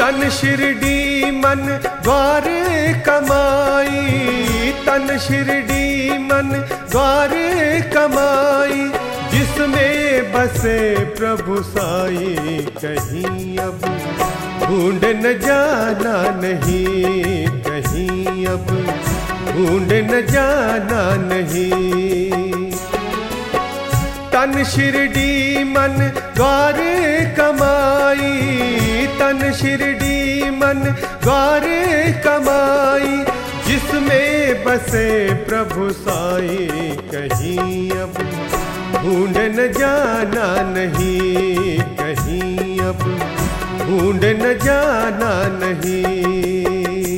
तन शिरडी मन द्वार कमाई, तन शिरडी मन द्वार कमाई, जिसमें बसे प्रभु साई, कहीं अब ढूंढ न जाना नहीं, कहीं अब ढूंढ न जाना नहीं। तन शिरडी मन द्वार कमाई, तन शिरडी मन द्वार कमाई, जिसमें बसे प्रभु साई, कहीं अब ढूंढ न जाना नहीं, कहीं अब ढूंढ न जाना नहीं।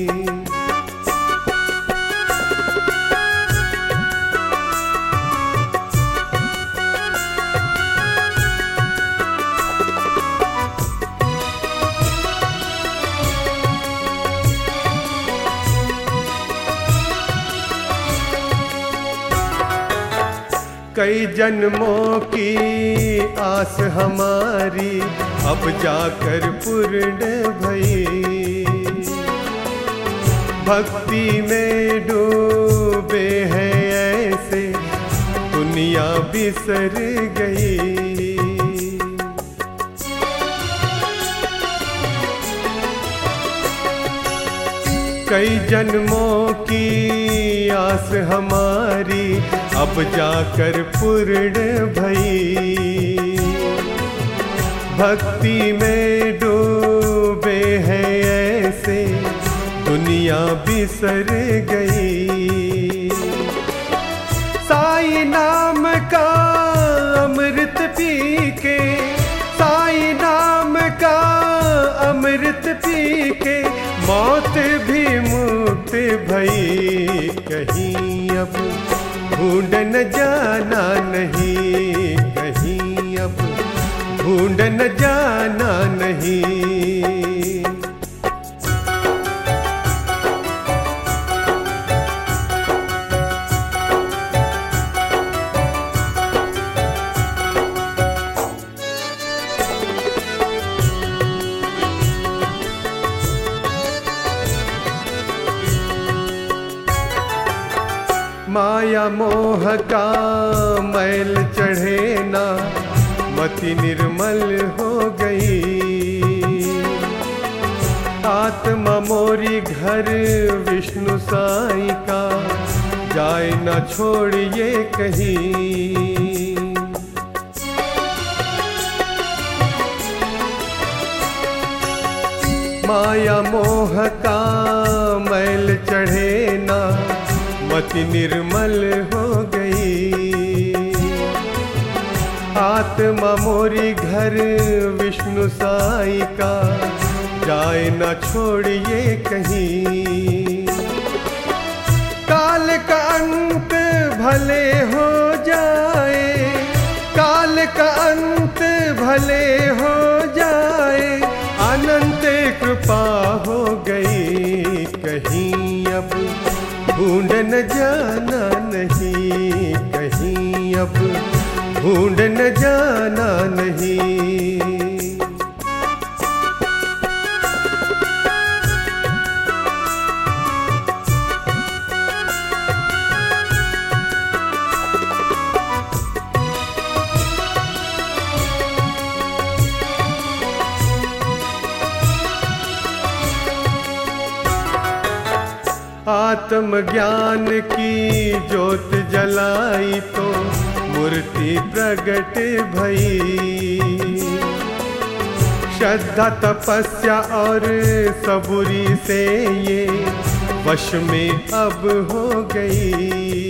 कई जन्मों की आस हमारी अब जाकर पूर्ण भई, भक्ति में डूबे हैं ऐसे दुनिया बिसर गई। कई जन्मों की आस हमारी अब जाकर पूर्ण भई, भक्ति में डूबे हैं ऐसे दुनिया बिसर गई। साई नाम का अमृत पी के, साई नाम का अमृत पी के, मौत भी मुक्त भई, कहीं अब ढूंढ न जाना नहीं, कहीं अब ढूंढ न जाना नहीं। माया मोह का मैल चढ़े ना, मति निर्मल हो गई। आत्मा मोरी घर विष्णु साई का, जाए ना छोड़िए कहीं। माया मोह का मैल चढ़े ना, मति निर्मल हो गई। आत्मा मोरी घर विष्णु साई का, जाए न छोड़िए कहीं। काल का अंत भले हो जाए, काल का अंत भले हो जाए, अनंत कृपा हो गई, कहीं अब ढूंढ न जाना नहीं, कहीं अब ढूंढ न जाना नहीं। आत्म ज्ञान की ज्योत जलाई तो मूर्ति प्रगट भई। श्रद्धा तपस्या और सबूरी से ये वश में अब हो गई।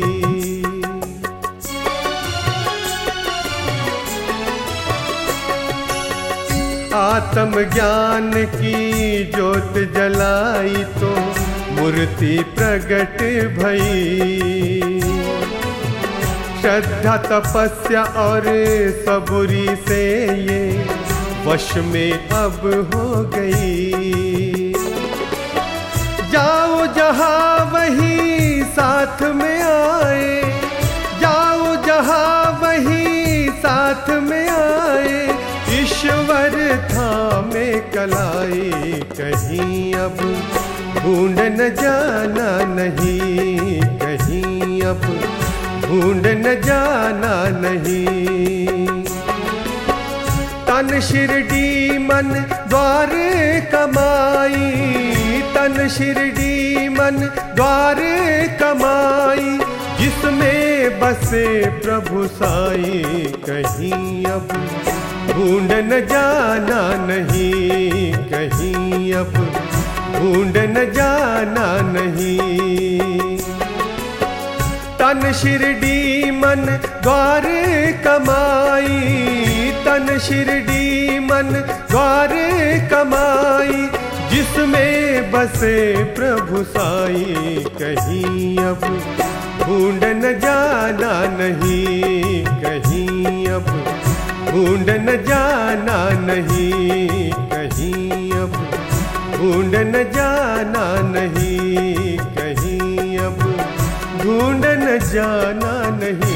आत्म ज्ञान की ज्योत जलाई तो मूर्ति प्रगट भई। श्रद्धा तपस्या और सबूरी से ये वश में अब हो गई। जाओ जहाँ वही साथ में आए, जाओ जहाँ वही साथ में आए, ईश्वर थामे चलाई कहीं अब ढूंढ न जाना नहीं, कहीं अब ढूंढ न जाना नहीं। तन शिरडी मन द्वारे कमाई, तन शिरडी मन द्वारे कमाई, जिसमें बसे प्रभु साई कहीं अब ढूंढ न जाना नहीं, कहीं अब ढूंढ न जाना नहीं। तन शिरडी मन द्वारे कमाई, तन शिरडी मन द्वारे कमाई, जिसमें बसे प्रभु साई कहीं अब ढूंढ न जाना नहीं, कहीं अब ढूंढ न जाना नहीं, कहीं अब ढूंढ न जाना नहीं, कहीं अब ढूंढ न जाना नहीं।